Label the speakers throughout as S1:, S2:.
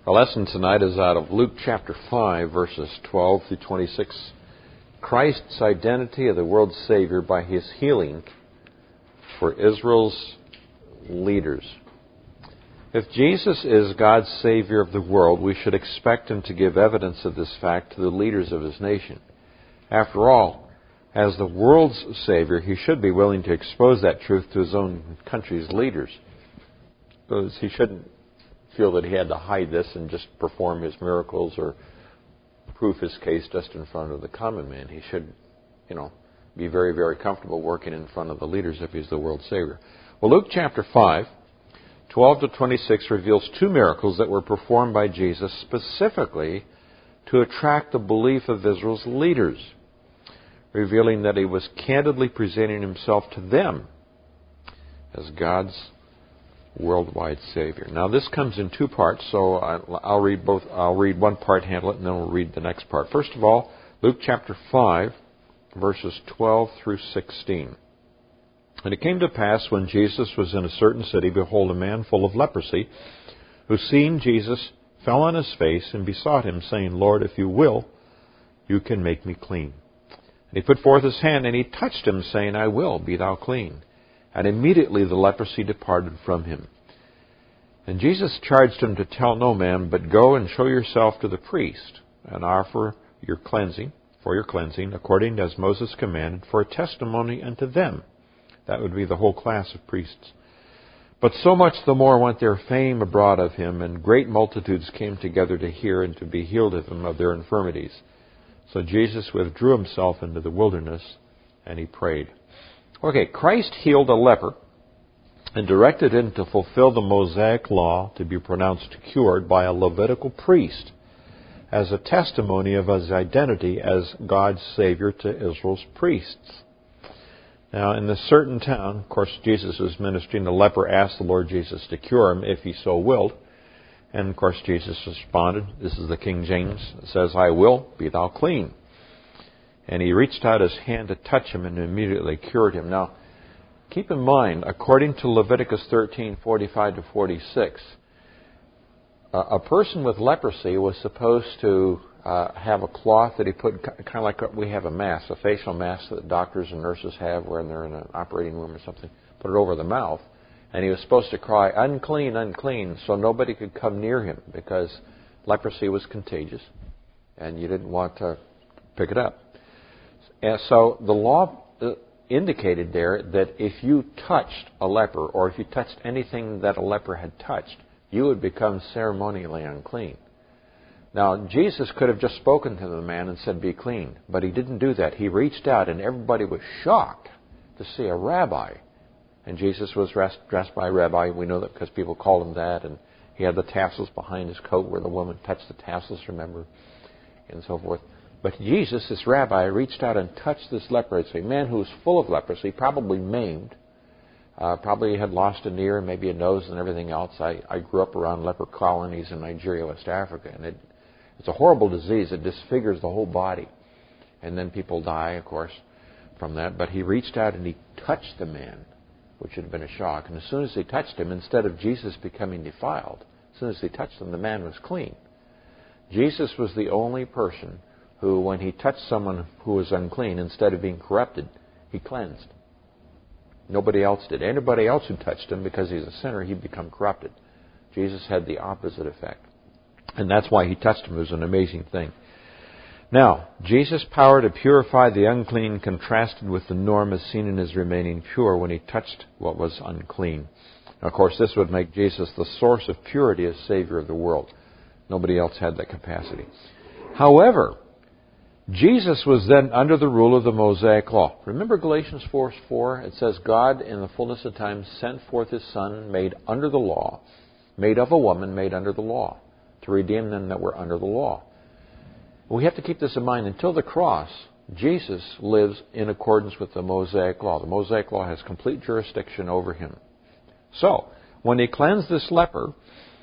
S1: Our lesson tonight is out of Luke chapter 5, verses 12 through 26. Christ's identity of the world's Savior by His healing for Israel's leaders. If Jesus is God's Savior of the world, we should expect Him to give evidence of this fact to the leaders of His nation. After all, as the world's Savior, He should be willing to expose that truth to His own country's leaders. Because He shouldn't feel that He had to hide this and just perform His miracles or prove His case just in front of the common man. He should, be very, very comfortable working in front of the leaders if He's the world's Savior. Well, Luke chapter 5, 12 to 26 reveals two miracles that were performed by Jesus specifically to attract the belief of Israel's leaders, revealing that He was candidly presenting Himself to them as God's worldwide Savior. Now, this comes in two parts, so I'll read both. I'll read one part, handle it, and then we'll read the next part. First of all, Luke chapter 5, verses 12 through 16. And it came to pass when Jesus was in a certain city, behold, a man full of leprosy, who seeing Jesus fell on his face and besought Him, saying, Lord, if you will, you can make me clean. And He put forth His hand, and He touched him, saying, I will, be thou clean. And immediately the leprosy departed from him. And Jesus charged him to tell no man, but go and show yourself to the priest, and offer your cleansing, according as Moses commanded, for a testimony unto them. That would be the whole class of priests. But so much the more went their fame abroad of Him, and great multitudes came together to hear and to be healed of Him of their infirmities. So Jesus withdrew Himself into the wilderness, and He prayed. Okay, Christ healed a leper and directed him to fulfill the Mosaic law to be pronounced cured by a Levitical priest as a testimony of His identity as God's Savior to Israel's priests. Now, in this certain town, of course, Jesus was ministering. The leper asked the Lord Jesus to cure him if he so willed. And, of course, Jesus responded, this is the King James, it says, I will, be thou clean. And He reached out His hand to touch him and immediately cured him. Now, keep in mind, according to Leviticus 13:45 to 46, a person with leprosy was supposed to have a cloth that he put, kind of like we have a mask, a facial mask that doctors and nurses have when they're in an operating room or something, put it over the mouth. And he was supposed to cry, unclean, unclean, so nobody could come near him because leprosy was contagious and you didn't want to pick it up. And so the law indicated there that if you touched a leper, or if you touched anything that a leper had touched, you would become ceremonially unclean. Now, Jesus could have just spoken to the man and said, be clean. But He didn't do that. He reached out, and everybody was shocked to see a rabbi. And Jesus was dressed by a rabbi. We know that because people called Him that. And He had the tassels behind His coat where the woman touched the tassels, remember, and so forth. But Jesus, this rabbi, reached out and touched this leper. It's a man who was full of leprosy, probably maimed, probably had lost an ear, maybe a nose and everything else. I grew up around leper colonies in Nigeria, West Africa, and it's a horrible disease. It disfigures the whole body. And then people die, of course, from that. But He reached out and He touched the man, which had been a shock. And as soon as He touched him, instead of Jesus becoming defiled, as soon as He touched him, the man was clean. Jesus was the only person who, when He touched someone who was unclean, instead of being corrupted, He cleansed. Nobody else did. Anybody else who touched Him, because He's a sinner, he'd become corrupted. Jesus had the opposite effect. And that's why He touched him. It was an amazing thing. Now, Jesus' power to purify the unclean contrasted with the norm as seen in His remaining pure when He touched what was unclean. Now, of course, this would make Jesus the source of purity as Savior of the world. Nobody else had that capacity. However, Jesus was then under the rule of the Mosaic law. Remember Galatians 4:4? It says, God, in the fullness of time, sent forth His Son, made under the law, made of a woman, made under the law, to redeem them that were under the law. We have to keep this in mind. Until the cross, Jesus lives in accordance with the Mosaic law. The Mosaic law has complete jurisdiction over Him. So, when He cleansed this leper,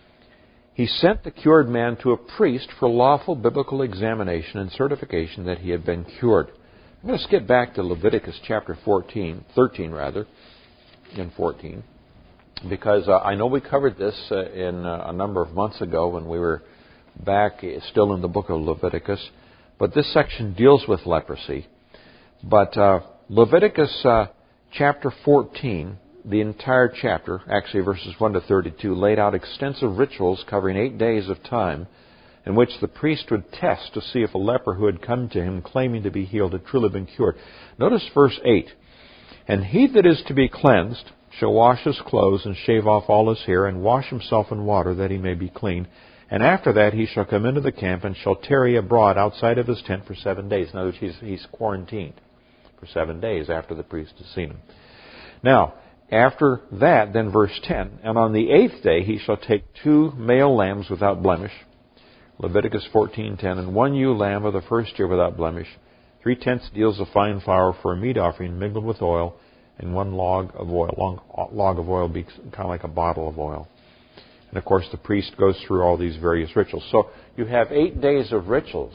S1: He sent the cured man to a priest for lawful biblical examination and certification that he had been cured. I'm going to skip back to Leviticus chapter 13 and 14. because I know we covered this in a number of months ago when we were back still in the book of Leviticus. But this section deals with leprosy. But Leviticus chapter 14, the entire chapter, actually verses 1 to 32, laid out extensive rituals covering 8 days of time in which the priest would test to see if a leper who had come to him claiming to be healed had truly been cured. Notice verse 8. And he that is to be cleansed shall wash his clothes and shave off all his hair and wash himself in water that he may be clean. And after that he shall come into the camp and shall tarry abroad outside of his tent for 7 days. In other words, he's quarantined for 7 days after the priest has seen him. Now, after that, then verse 10, and on the 8th day he shall take 2 male lambs without blemish, Leviticus 14:10, and 1 ewe lamb of the first year without blemish, 3/10 deals of fine flour for a meat offering mingled with oil, and 1 log of oil. Log of oil be kind of like a bottle of oil. And of course the priest goes through all these various rituals. So you have 8 days of rituals.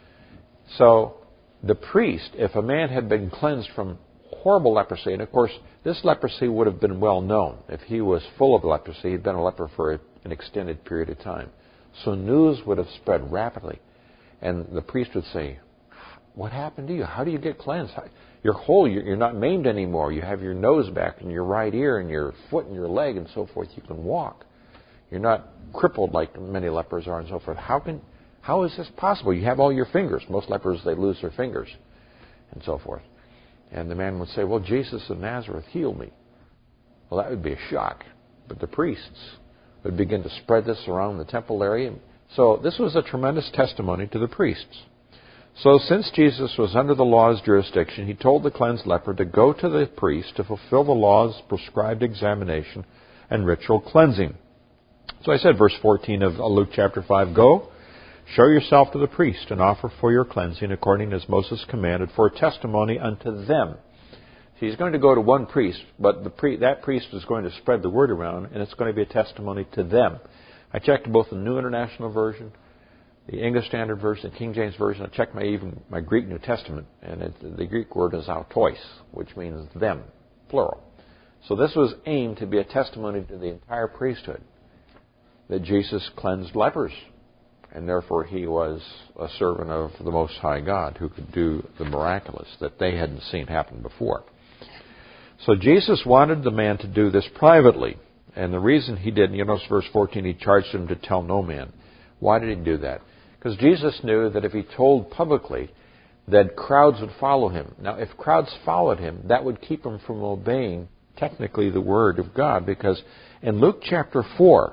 S1: So the priest, if a man had been cleansed from horrible leprosy, and of course this leprosy would have been well known. If he was full of leprosy, he'd been a leper for an extended period of time. So news would have spread rapidly. And the priest would say, what happened to you? How do you get cleansed? You're whole. You're not maimed anymore. You have your nose back and your right ear and your foot and your leg and so forth. You can walk. You're not crippled like many lepers are and so forth. How is this possible? You have all your fingers. Most lepers, they lose their fingers and so forth. And the man would say, well, Jesus of Nazareth healed me. Well, that would be a shock. But the priests would begin to spread this around the temple area. So this was a tremendous testimony to the priests. So since Jesus was under the law's jurisdiction, he told the cleansed leper to go to the priest to fulfill the law's prescribed examination and ritual cleansing. So I said, verse 14 of Luke chapter 5, go, show yourself to the priest, and offer for your cleansing according as Moses commanded, for a testimony unto them. So he's going to go to one priest, but that priest is going to spread the word around, and it's going to be a testimony to them. I checked both the New International Version, the English Standard Version, the King James Version. I checked my Greek New Testament, and the Greek word is autois, which means them, plural. So this was aimed to be a testimony to the entire priesthood that Jesus cleansed lepers, and therefore he was a servant of the Most High God who could do the miraculous that they hadn't seen happen before. So Jesus wanted the man to do this privately, and the reason he didn't, you notice verse 14, he charged him to tell no man. Why did he do that? Because Jesus knew that if he told publicly, that crowds would follow him. Now, if crowds followed him, that would keep him from obeying, technically, the Word of God. Because in Luke chapter 4,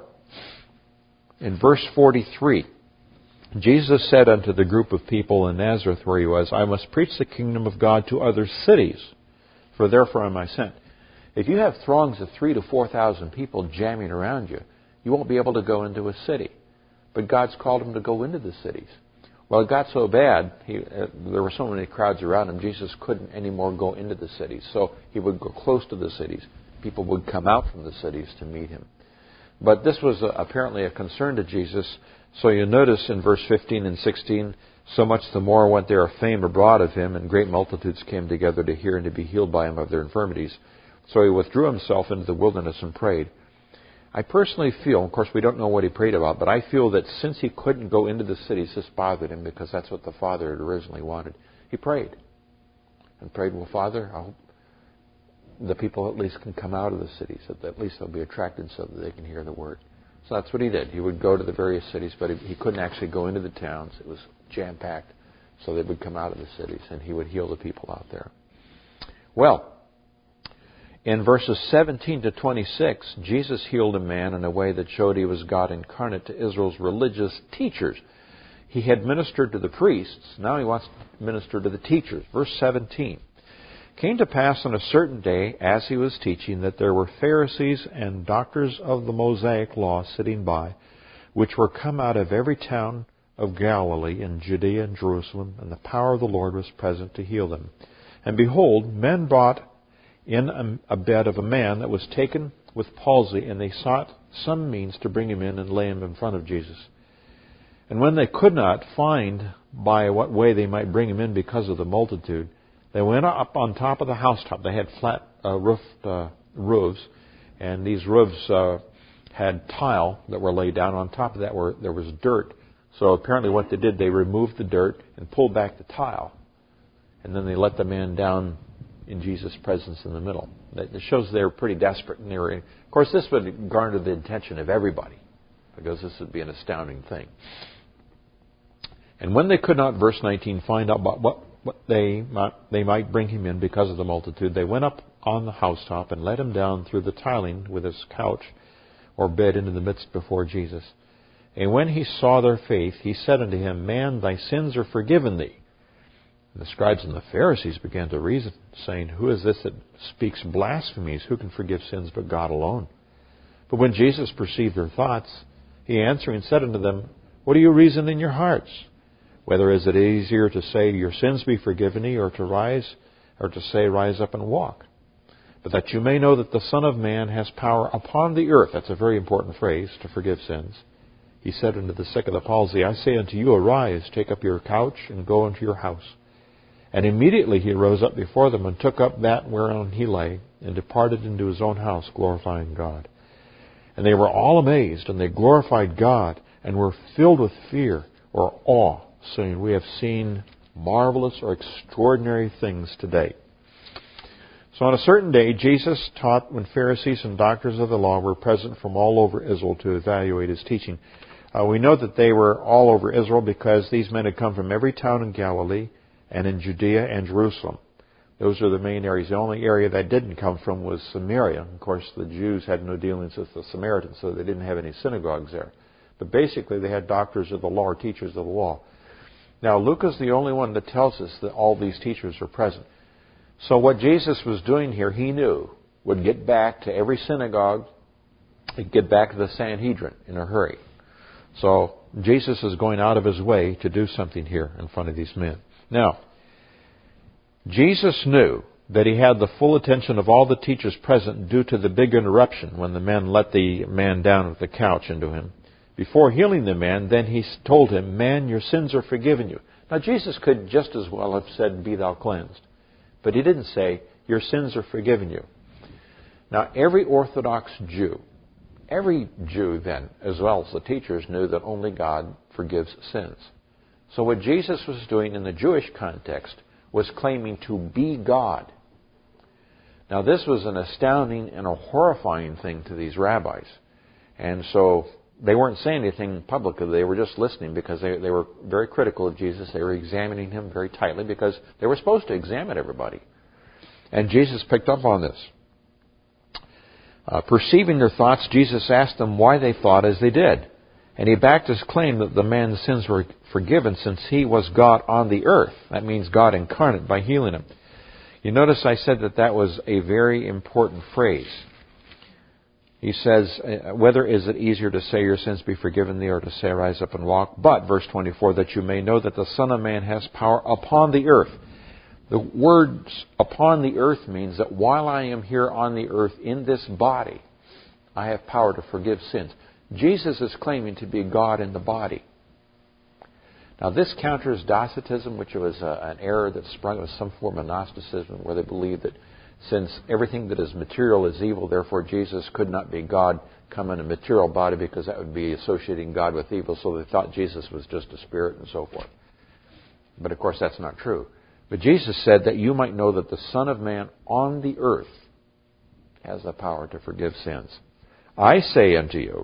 S1: in verse 43, Jesus said unto the group of people in Nazareth where he was, I must preach the kingdom of God to other cities, for therefore am I sent. If you have throngs of 3,000 to 4,000 people jamming around you, you won't be able to go into a city. But God's called him to go into the cities. Well, it got so bad, there were so many crowds around him, Jesus couldn't anymore go into the cities. So he would go close to the cities. People would come out from the cities to meet him. But this was apparently a concern to Jesus. So you notice in verse 15 and 16, so much the more went there a fame abroad of him, and great multitudes came together to hear and to be healed by him of their infirmities. So he withdrew himself into the wilderness and prayed. I personally feel, of course we don't know what he prayed about, but I feel that since he couldn't go into the cities, this bothered him because that's what the Father had originally wanted. He prayed. And prayed, well, Father, I hope the people at least can come out of the cities, that at least they'll be attracted so that they can hear the Word. So that's what he did. He would go to the various cities, but he couldn't actually go into the towns. It was jam-packed, so they would come out of the cities, and he would heal the people out there. Well, in verses 17 to 26, Jesus healed a man in a way that showed he was God incarnate to Israel's religious teachers. He had ministered to the priests. Now he wants to minister to the teachers. Verse 17. Came to pass on a certain day, as he was teaching, that there were Pharisees and doctors of the Mosaic law sitting by, which were come out of every town of Galilee and Judea and Jerusalem, and the power of the Lord was present to heal them. And behold, men brought in a bed of a man that was taken with palsy, and they sought some means to bring him in and lay him in front of Jesus. And when they could not find by what way they might bring him in because of the multitude, they went up on top of the housetop. They had flat roofed roofs, And these roofs had tile that were laid down. On top of that there was dirt. So apparently what they did, they removed the dirt and pulled back the tile. And then they let the man down in Jesus' presence in the middle. That shows they were pretty desperate. And of course, this would garner the attention of everybody, because this would be an astounding thing. And when they could not, verse 19, find out what they might bring him in because of the multitude, they went up on the housetop and let him down through the tiling with his couch or bed into the midst before Jesus. And when he saw their faith, he said unto him, Man, thy sins are forgiven thee. And the scribes and the Pharisees began to reason, saying, Who is this that speaks blasphemies? Who can forgive sins but God alone? But when Jesus perceived their thoughts, he answering said unto them, What do you reason in your hearts? Whether is it easier to say, Your sins be forgiven thee, or to say, Rise up and walk? But that you may know that the Son of Man has power upon the earth, that's a very important phrase, to forgive sins. He said unto the sick of the palsy, I say unto you, Arise, take up your couch, and go into your house. And immediately he rose up before them, and took up that whereon he lay, and departed into his own house, glorifying God. And they were all amazed, and they glorified God, and were filled with fear or awe, saying, We have seen marvelous or extraordinary things today. So on a certain day, Jesus taught when Pharisees and doctors of the law were present from all over Israel to evaluate his teaching. We know that they were all over Israel because these men had come from every town in Galilee and in Judea and Jerusalem. Those are the main areas. The only area that didn't come from was Samaria. Of course, the Jews had no dealings with the Samaritans, so they didn't have any synagogues there. But basically, they had doctors of the law or teachers of the law. Now, Luke is the only one that tells us that all these teachers are present. So what Jesus was doing here, he knew, would get back to every synagogue, and get back to the Sanhedrin in a hurry. So Jesus is going out of his way to do something here in front of these men. Now, Jesus knew that he had the full attention of all the teachers present due to the big interruption when the men let the man down with the couch into him. Before healing the man, then he told him, Man, your sins are forgiven you. Now, Jesus could just as well have said, Be thou cleansed. But he didn't say, Your sins are forgiven you. Now, every Orthodox Jew, then, as well as the teachers, knew that only God forgives sins. So what Jesus was doing in the Jewish context was claiming to be God. Now, this was an astounding and a horrifying thing to these rabbis. And so they weren't saying anything publicly. They were just listening because they were very critical of Jesus. They were examining him very tightly because they were supposed to examine everybody. And Jesus picked up on this. Perceiving their thoughts, Jesus asked them why they thought as they did. And he backed his claim that the man's sins were forgiven since he was God on the earth. That means God incarnate by healing him. You notice I said that was a very important phrase. He says, whether is it easier to say your sins be forgiven thee or to say rise up and walk? But, verse 24, that you may know that the Son of Man has power upon the earth. The words upon the earth means that while I am here on the earth in this body, I have power to forgive sins. Jesus is claiming to be God in the body. Now this counters Docetism, which was an error that sprung with some form of Gnosticism where they believed that since everything that is material is evil, therefore Jesus could not be God come in a material body because that would be associating God with evil. So they thought Jesus was just a spirit and so forth. But of course that's not true. But Jesus said that you might know that the Son of Man on the earth has the power to forgive sins. I say unto you,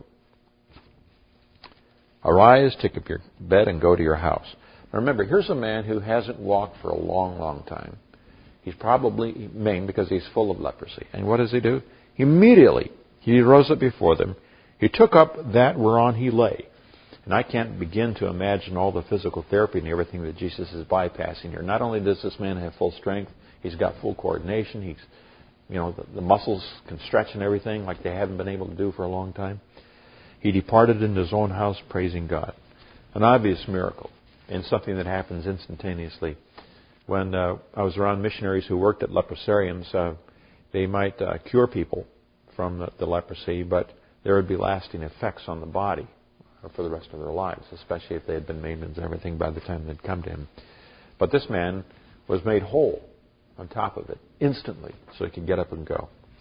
S1: arise, take up your bed, and go to your house. Now remember, here's a man who hasn't walked for a long, long time. He's probably maimed because he's full of leprosy. And what does he do? Immediately, he rose up before them. He took up that whereon he lay. And I can't begin to imagine all the physical therapy and everything that Jesus is bypassing here. Not only does this man have full strength, he's got full coordination. The muscles can stretch and everything like they haven't been able to do for a long time. He departed into his own house praising God. An obvious miracle and something that happens instantaneously. When I was around missionaries who worked at leprosariums, they might cure people from the leprosy, but there would be lasting effects on the body for the rest of their lives, especially if they had been maimed and everything by the time they'd come to him. But this man was made whole on top of it instantly, so he could get up and go.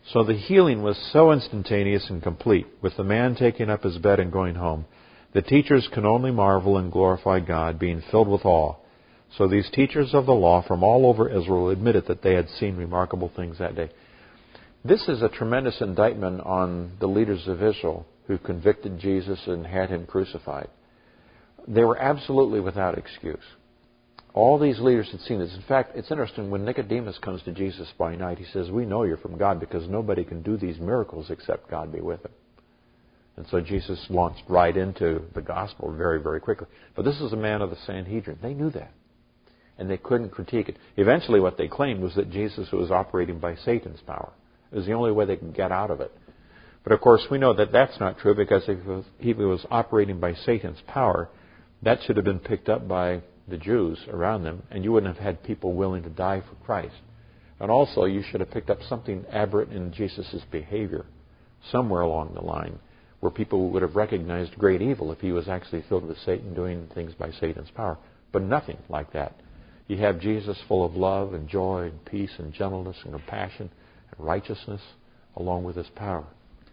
S1: So the healing was so instantaneous and complete, with the man taking up his bed and going home. The teachers can only marvel and glorify God, being filled with awe. So these teachers of the law from all over Israel admitted that they had seen remarkable things that day. This is a tremendous indictment on the leaders of Israel who convicted Jesus and had him crucified. They were absolutely without excuse. All these leaders had seen this. In fact, it's interesting, when Nicodemus comes to Jesus by night, he says, "We know you're from God because nobody can do these miracles except God be with him." And so Jesus launched right into the gospel very, very quickly. But this is a man of the Sanhedrin. They knew that. And they couldn't critique it. Eventually what they claimed was that Jesus was operating by Satan's power. It was the only way they could get out of it. But of course we know that that's not true, because if he was operating by Satan's power, that should have been picked up by the Jews around them, and you wouldn't have had people willing to die for Christ. And also, you should have picked up something aberrant in Jesus' behavior somewhere along the line, where people would have recognized great evil if he was actually filled with Satan, doing things by Satan's power. But nothing like that. You have Jesus full of love and joy and peace and gentleness and compassion and righteousness, along with his power.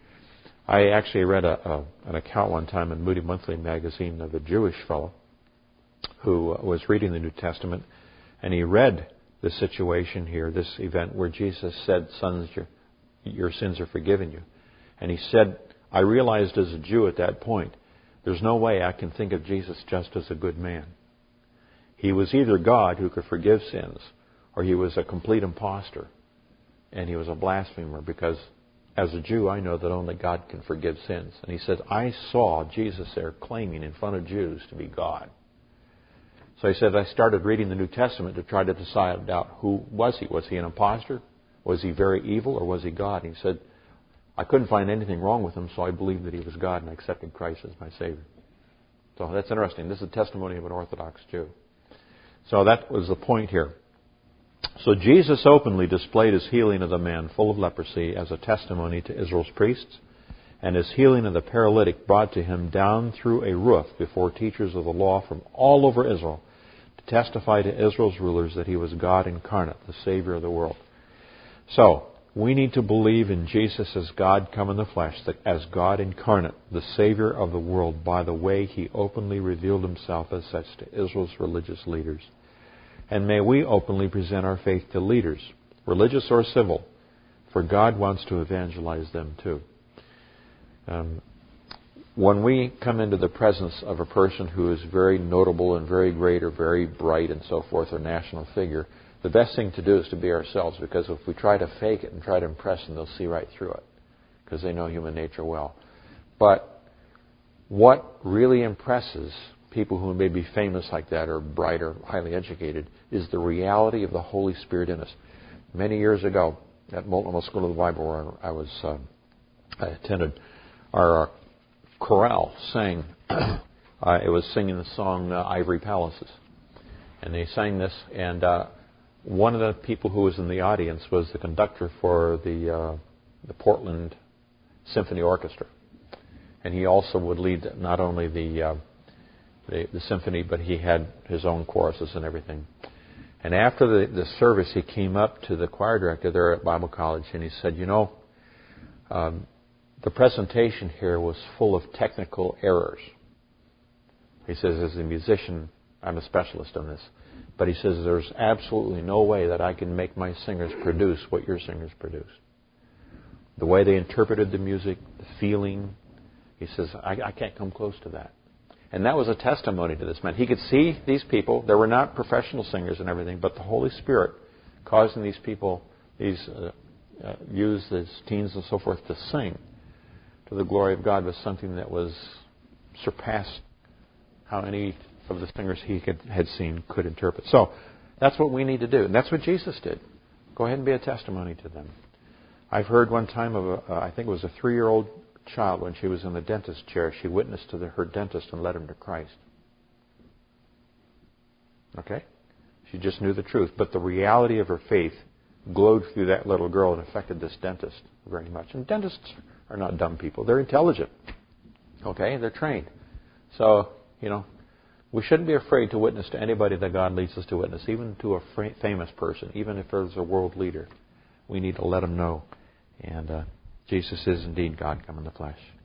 S1: I actually read an account one time in Moody Monthly magazine of a Jewish fellow who was reading the New Testament, and he read the situation here, this event where Jesus said, "Sons, your sins are forgiven you." And he said, "I realized as a Jew at that point, there's no way I can think of Jesus just as a good man. He was either God who could forgive sins, or he was a complete imposter, and he was a blasphemer, because as a Jew I know that only God can forgive sins." And he said, "I saw Jesus there claiming in front of Jews to be God." So he said, I started reading the New Testament to try to decide out who was he. Was he an imposter? Was he very evil, or was he God? And he said, I couldn't find anything wrong with him, so I believed that he was God, and I accepted Christ as my Savior. So that's interesting. This is a testimony of an Orthodox Jew. So that was the point here. So Jesus openly displayed his healing of the man full of leprosy as a testimony to Israel's priests, and his healing of the paralytic brought to him down through a roof before teachers of the law from all over Israel, to testify to Israel's rulers that he was God incarnate, the Savior of the world. So, we need to believe in Jesus as God come in the flesh, that as God incarnate, the Savior of the world, by the way he openly revealed himself as such to Israel's religious leaders. And may we openly present our faith to leaders, religious or civil, for God wants to evangelize them too. When we come into the presence of a person who is very notable and very great or very bright and so forth, or national figure, the best thing to do is to be ourselves, because if we try to fake it and try to impress them, they'll see right through it, because they know human nature well. But what really impresses people who may be famous like that, or bright or highly educated, is the reality of the Holy Spirit in us. Many years ago, at Multnomah School of the Bible, where I attended, our chorale sang. It was singing the song Ivory Palaces. And they sang this, and one of the people who was in the audience was the conductor for the Portland Symphony Orchestra. And he also would lead not only the symphony, but he had his own choruses and everything. And after the service, he came up to the choir director there at Bible College, and he said, the presentation here was full of technical errors. He says, as a musician, I'm a specialist in this. But he says, there's absolutely no way that I can make my singers produce what your singers produce. The way they interpreted the music, the feeling, he says, I can't come close to that. And that was a testimony to this man. He could see these people. They were not professional singers and everything, but the Holy Spirit causing these people, these youths, these teens and so forth, to sing to the glory of God was something that was surpassed how any of the singers he had seen could interpret. So that's what we need to do. And that's what Jesus did. Go ahead and be a testimony to them. I've heard one time of I think it was a 3-year-old child, when she was in the dentist chair, she witnessed to her dentist and led him to Christ. Okay? She just knew the truth. But the reality of her faith glowed through that little girl and affected this dentist very much. And dentists are not dumb people. They're intelligent. Okay? They're trained. So, we shouldn't be afraid to witness to anybody that God leads us to witness, even to a famous person, even if there's a world leader. We need to let them know. And Jesus is indeed God come in the flesh.